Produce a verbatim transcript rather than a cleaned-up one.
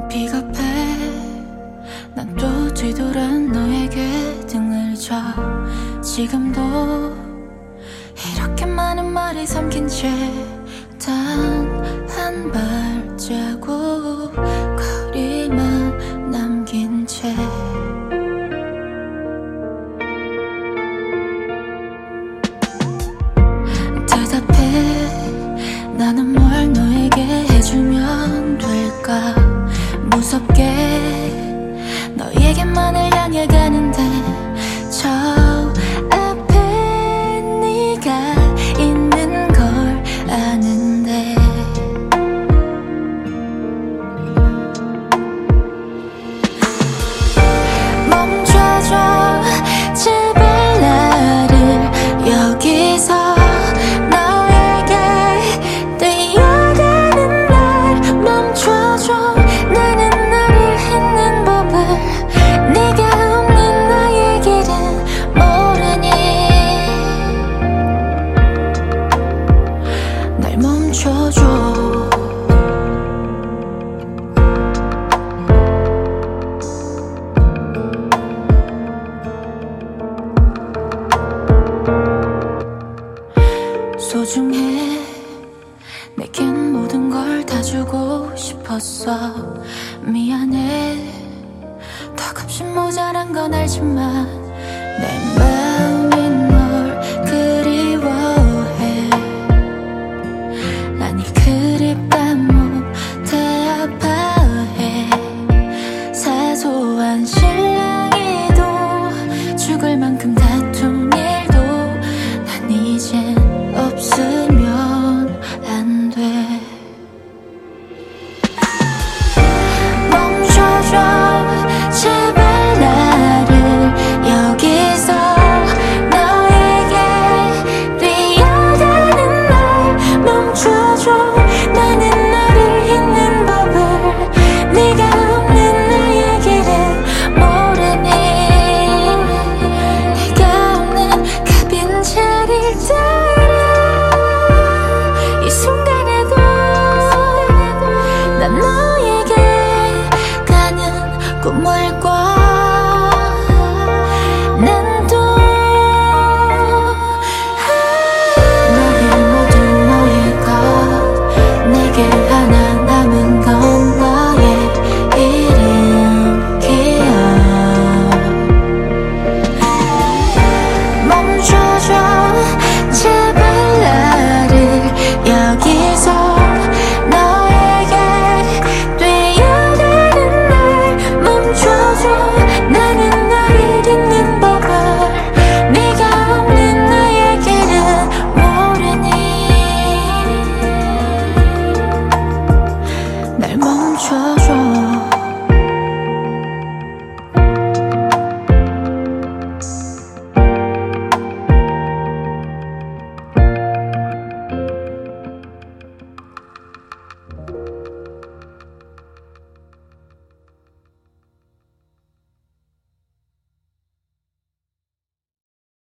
비겁해. 난 또 뒤돌아 너에게 등을 져. 지금도 이렇게 많은 말이 삼킨 채 단 한 발자국 거리만 남긴 채 대답해. 나는 뭘 너에게 해주면 될까. 무섭게 너에게만을 향해 가는데 저 앞에 네가 있는 걸 아는데 멈춰줘 제발 나를 여기서 너에게 뛰어가는 날 멈춰줘. 나는 너를 잊는 법을 네가 없는 나의 길은 모르니. 날 멈춰줘. 소중해. 내겐 모든 걸 다 주고 싶었어. 미안해. 턱없이 모자란 건 알지만 내 마음이 널 그리워해. 아니 그립다 못해 아파해. 사소한 실랑이도 죽을 만큼 다툰 일도 난 이젠 없으면 안 돼. 멈춰줘 제발 나를 여기서 너에게 뛰어가는 날 멈춰줘. 나는 너를 잊는 법을 네가 없는 나의 길은 모르니. 네가 없는 그 빈자리를 이 순간에도 난 너에게 가는 꿈을 꿔.